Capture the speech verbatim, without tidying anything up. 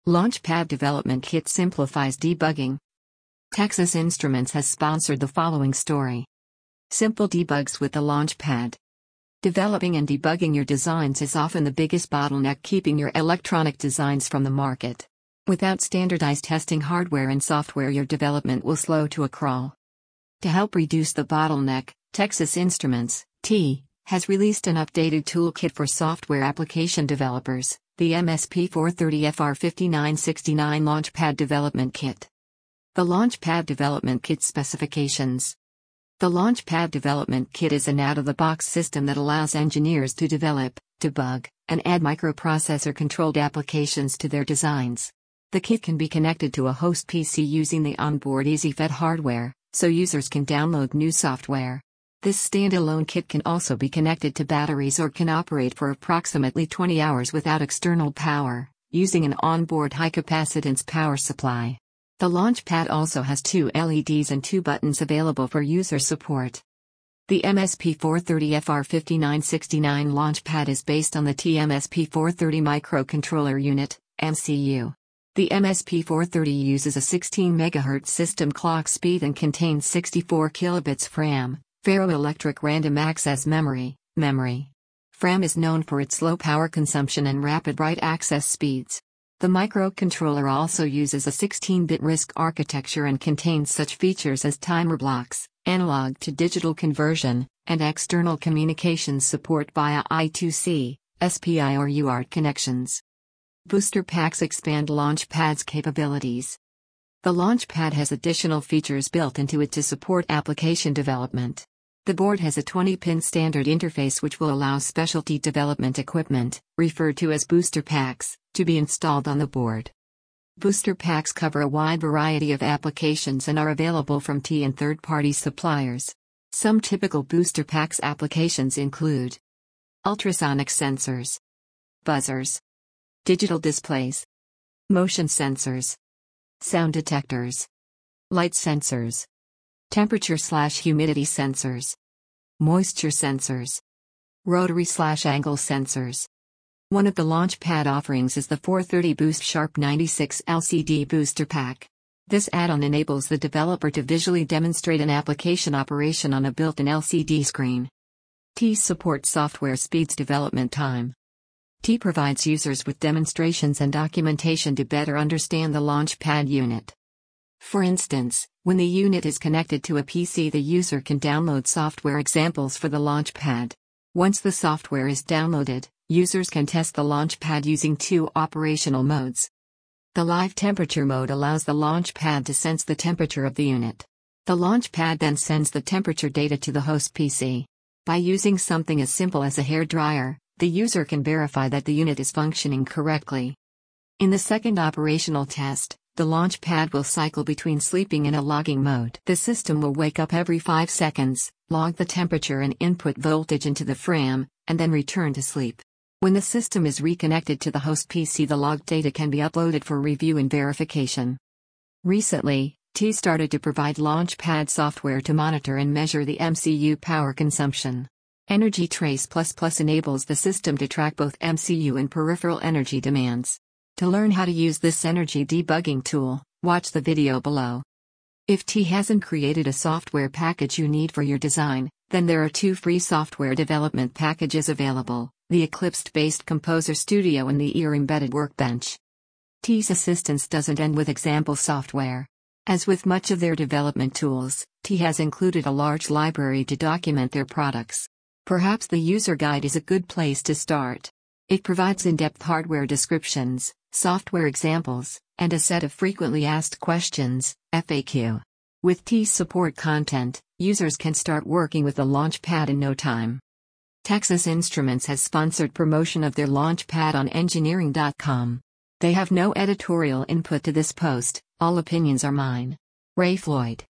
Launchpad Development Kit simplifies debugging. Texas Instruments has sponsored the following story. Simple debugs with the Launchpad. Developing and debugging your designs is often the biggest bottleneck keeping your electronic designs from the market. Without standardized testing hardware and software, your development will slow to a crawl. To help reduce the bottleneck, Texas Instruments, T, has released an updated toolkit for software application developers, the M S P four thirty F R five nine six nine Launchpad Development Kit. The Launchpad Development Kit specifications. The Launchpad Development Kit is an out-of-the-box system that allows engineers to develop, debug, and add microprocessor-controlled applications to their designs. The kit can be connected to a host P C using the onboard EasyFed hardware, so users can download new software. This standalone kit can also be connected to batteries or can operate for approximately twenty hours without external power, using an onboard high-capacitance power supply. The Launchpad also has two L E Ds and two buttons available for user support. The M S P four thirty F R five nine six nine Launchpad is based on the T M S P four thirty Microcontroller Unit, M C U. The M S P four thirty uses a sixteen megahertz system clock speed and contains sixty-four kilobits of RAM, Ferroelectric Random Access Memory, memory. F RAM is known for its low power consumption and rapid write access speeds. The microcontroller also uses a sixteen-bit RISC architecture and contains such features as timer blocks, analog to digital conversion, and external communications support via I two C, S P I or U A R T connections. Booster packs expand Launchpad's capabilities. The Launchpad has additional features built into it to support application development. The board has a twenty pin standard interface which will allow specialty development equipment, referred to as booster packs, to be installed on the board. Booster packs cover a wide variety of applications and are available from T and third-party suppliers. Some typical booster packs applications include ultrasonic sensors, buzzers, digital displays, motion sensors, sound detectors, light sensors, temperature/humidity sensors, moisture sensors, rotary/angle sensors. One of the Launchpad offerings is the four thirty Boost Sharp ninety-six L C D Booster Pack. This add-on enables the developer to visually demonstrate an application operation on a built-in L C D screen. T supports software speeds development time. T provides users with demonstrations and documentation to better understand the Launchpad unit. For instance, when the unit is connected to a P C, the user can download software examples for the Launchpad. Once the software is downloaded, users can test the Launchpad using two operational modes. The live temperature mode allows the Launchpad to sense the temperature of the unit. The Launchpad then sends the temperature data to the host P C. By using something as simple as a hair dryer, the user can verify that the unit is functioning correctly. In the second operational test, the Launchpad will cycle between sleeping and a logging mode. The system will wake up every five seconds, log the temperature and input voltage into the F RAM, and then return to sleep. When the system is reconnected to the host P C, the logged data can be uploaded for review and verification. Recently, T started to provide Launchpad software to monitor and measure the M C U power consumption. Energy Trace plus plus enables the system to track both M C U and peripheral energy demands. To learn how to use this energy debugging tool, watch the video below. If T hasn't created a software package you need for your design, then there are two free software development packages available, the Eclipse-based Composer Studio and the E A R Embedded Workbench. T's assistance doesn't end with example software. As with much of their development tools, T has included a large library to document their products. Perhaps the user guide is a good place to start. It provides in-depth hardware descriptions, software examples, and a set of frequently asked questions, F A Q. With T's support content, users can start working with the Launchpad in no time. Texas Instruments has sponsored promotion of their Launchpad on engineering dot com. They have no editorial input to this post, all opinions are mine. Ray Floyd.